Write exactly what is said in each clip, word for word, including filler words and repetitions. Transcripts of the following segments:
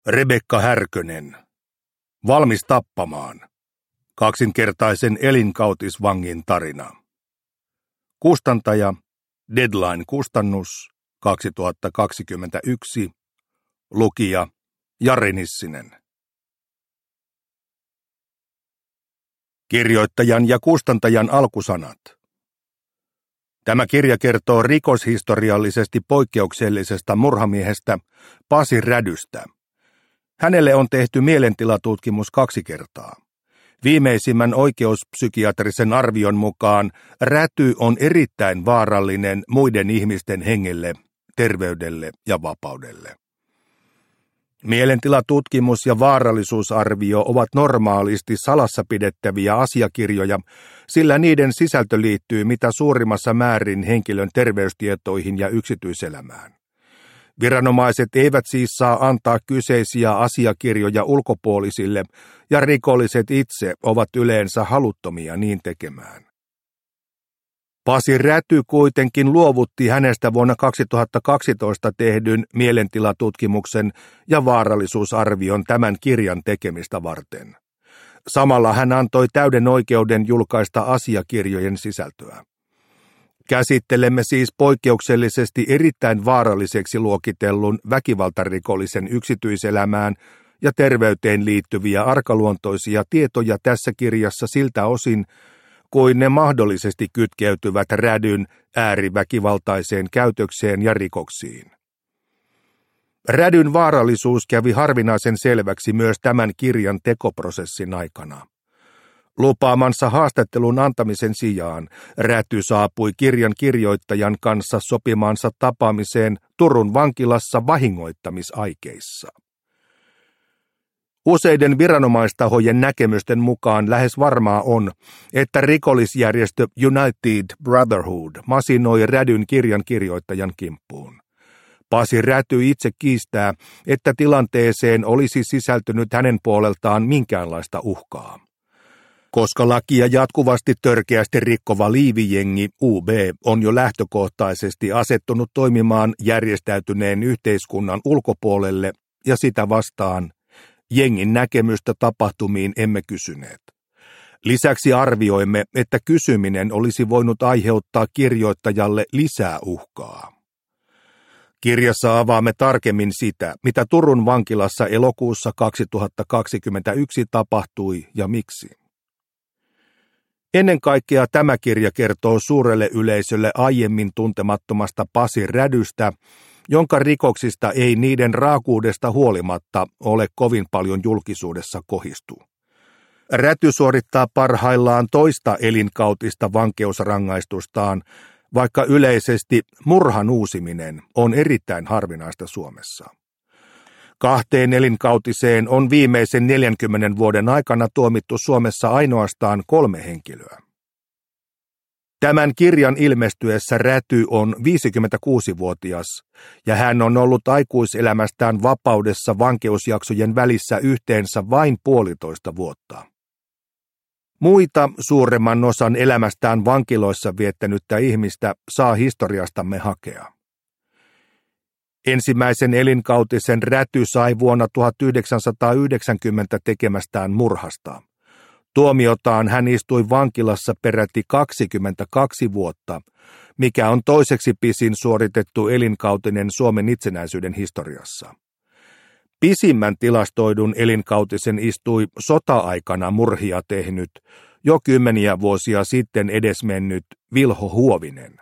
Rebekka Härkönen. Valmis tappamaan. Kaksinkertaisen elinkautisvangin tarina. Kustantaja Deadline-kustannus kaksituhattakaksikymmentäyksi. Lukija Jari Nissinen. Kirjoittajan ja kustantajan alkusanat. Tämä kirja kertoo rikoshistoriallisesti poikkeuksellisesta murhamiehestä Pasi Rädystä. Hänelle on tehty mielentilatutkimus kaksi kertaa. Viimeisimmän oikeuspsykiatrisen arvion mukaan Räty on erittäin vaarallinen muiden ihmisten hengelle, terveydelle ja vapaudelle. Mielentilatutkimus ja vaarallisuusarvio ovat normaalisti salassa pidettäviä asiakirjoja, sillä niiden sisältö liittyy mitä suurimmassa määrin henkilön terveystietoihin ja yksityiselämään. Viranomaiset eivät siis saa antaa kyseisiä asiakirjoja ulkopuolisille, ja rikolliset itse ovat yleensä haluttomia niin tekemään. Pasi Räty kuitenkin luovutti hänestä vuonna kaksituhattakaksitoista tehdyn mielentilatutkimuksen ja vaarallisuusarvion tämän kirjan tekemistä varten. Samalla hän antoi täyden oikeuden julkaista asiakirjojen sisältöä. Käsittelemme siis poikkeuksellisesti erittäin vaaralliseksi luokitellun väkivaltarikollisen yksityiselämään ja terveyteen liittyviä arkaluontoisia tietoja tässä kirjassa siltä osin, kuin ne mahdollisesti kytkeytyvät Rädyn ääriväkivaltaiseen käytökseen ja rikoksiin. Rädyn vaarallisuus kävi harvinaisen selväksi myös tämän kirjan tekoprosessin aikana. Lupaamansa haastattelun antamisen sijaan Räty saapui kirjan kirjoittajan kanssa sopimaansa tapaamiseen Turun vankilassa vahingoittamisaikeissa. Useiden viranomaistahojen näkemysten mukaan lähes varmaa on, että rikollisjärjestö United Brotherhood masinoi Rädyn kirjan kirjoittajan kimppuun. Pasi Räty itse kiistää, että tilanteeseen olisi sisältynyt hänen puoleltaan minkäänlaista uhkaa. Koska lakia jatkuvasti törkeästi rikkova liivijengi U B on jo lähtökohtaisesti asettunut toimimaan järjestäytyneen yhteiskunnan ulkopuolelle ja sitä vastaan, jengin näkemystä tapahtumiin emme kysyneet. Lisäksi arvioimme, että kysyminen olisi voinut aiheuttaa kirjoittajalle lisää uhkaa. Kirjassa avaamme tarkemmin sitä, mitä Turun vankilassa elokuussa kaksituhattakaksikymmentäyksi tapahtui ja miksi. Ennen kaikkea tämä kirja kertoo suurelle yleisölle aiemmin tuntemattomasta Pasi Rädystä, jonka rikoksista ei niiden raakuudesta huolimatta ole kovin paljon julkisuudessa kohistu. Räty suorittaa parhaillaan toista elinkautista vankeusrangaistustaan, vaikka yleisesti murhan uusiminen on erittäin harvinaista Suomessa. Kahteen elinkautiseen on viimeisen neljänkymmenen vuoden aikana tuomittu Suomessa ainoastaan kolme henkilöä. Tämän kirjan ilmestyessä Räty on viisikymmentäkuusivuotias ja hän on ollut aikuiselämästään vapaudessa vankeusjaksojen välissä yhteensä vain puolitoista vuotta. Muita suuremman osan elämästään vankiloissa viettänyttä ihmistä saa historiastamme hakea. Ensimmäisen elinkautisen Räty sai vuonna tuhatyhdeksänsataayhdeksänkymmentä tekemästään murhasta. Tuomiotaan hän istui vankilassa peräti kaksikymmentäkaksi vuotta, mikä on toiseksi pisin suoritettu elinkautinen Suomen itsenäisyyden historiassa. Pisimmän tilastoidun elinkautisen istui sota-aikana murhia tehnyt, jo kymmeniä vuosia sitten edesmennyt Vilho Huovinen.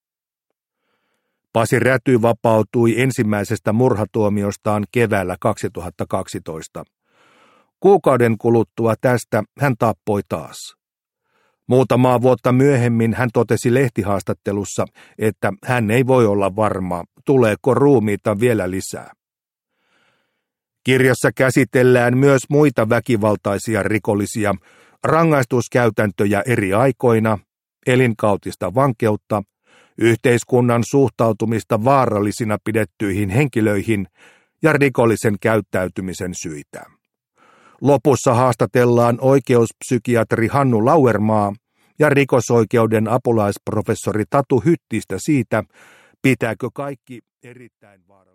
Pasi Räty vapautui ensimmäisestä murhatuomiostaan keväällä kaksituhattakaksitoista. Kuukauden kuluttua tästä hän tappoi taas. Muutamaa vuotta myöhemmin hän totesi lehtihaastattelussa, että hän ei voi olla varma, tuleeko ruumiita vielä lisää. Kirjassa käsitellään myös muita väkivaltaisia rikollisia, rangaistuskäytäntöjä eri aikoina, elinkautista vankeutta, yhteiskunnan suhtautumista vaarallisina pidettyihin henkilöihin ja rikollisen käyttäytymisen syitä. Lopussa haastatellaan oikeuspsykiatri Hannu Lauermaa ja rikosoikeuden apulaisprofessori Tatu Hyttistä siitä, pitääkö kaikki erittäin vaarallista.